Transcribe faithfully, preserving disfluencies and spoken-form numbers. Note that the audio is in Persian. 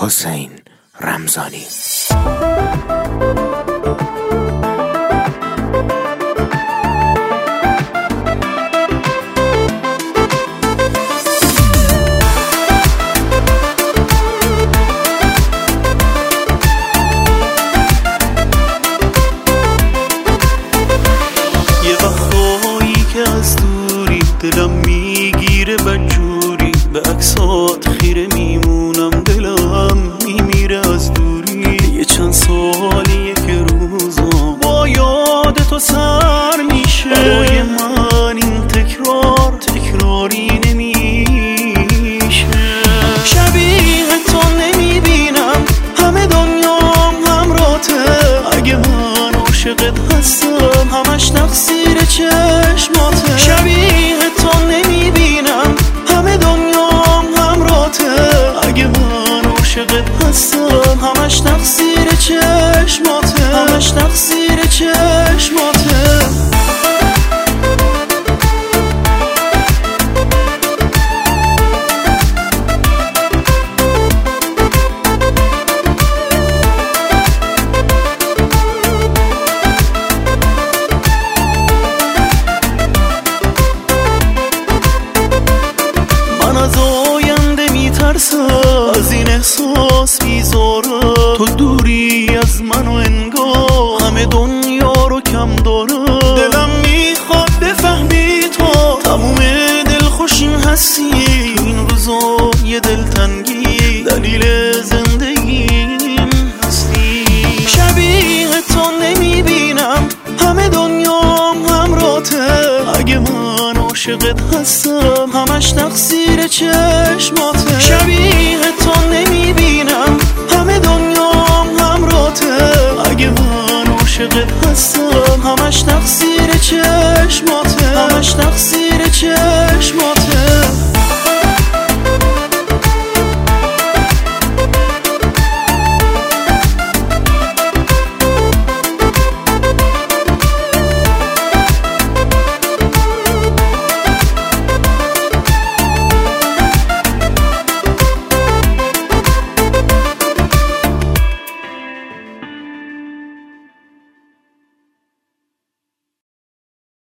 حسین رمضانی. دلم میگیره بدجوری، به عکسات خیره میمونم، دلم میمیره از دوری. یه چند سالیه که روزم با یاد تو سر میشه، برای من این تکرار تکراری نمیشه. شبیه تو نمیبینم، همه دنیام همراته. اگه من عاشقت هستم، همش تقصیر چشماته. شبیه تو نمیبینم، همه دنیام همراته. اگه من عاشقت هستم، همش تقصیر چشماته، همش تقصیر چشماته. از آینده میترسم، از این احساس بیزارم. تو دوری از من و انگار همه دنیا رو کم دارم. دلم میخواد بفهمی تو تموم دلخوشیم هستی. این روزا یه دلتنگی دلیل زندگیم هستی. شبیه تو نمیبینم، همه دنیام همراته. اگه من عاشقت هستم، همش تقصیر چشماته. شبیه تو نمیبینم، همه دنیام همراته. اگه من عاشقت هستم، همش تقصیر چشماته، همش تقصیر چشماته.